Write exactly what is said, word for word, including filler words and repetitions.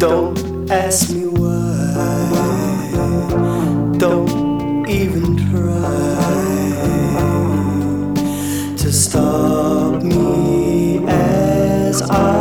Don't ask me why. Don't even try to stop me as I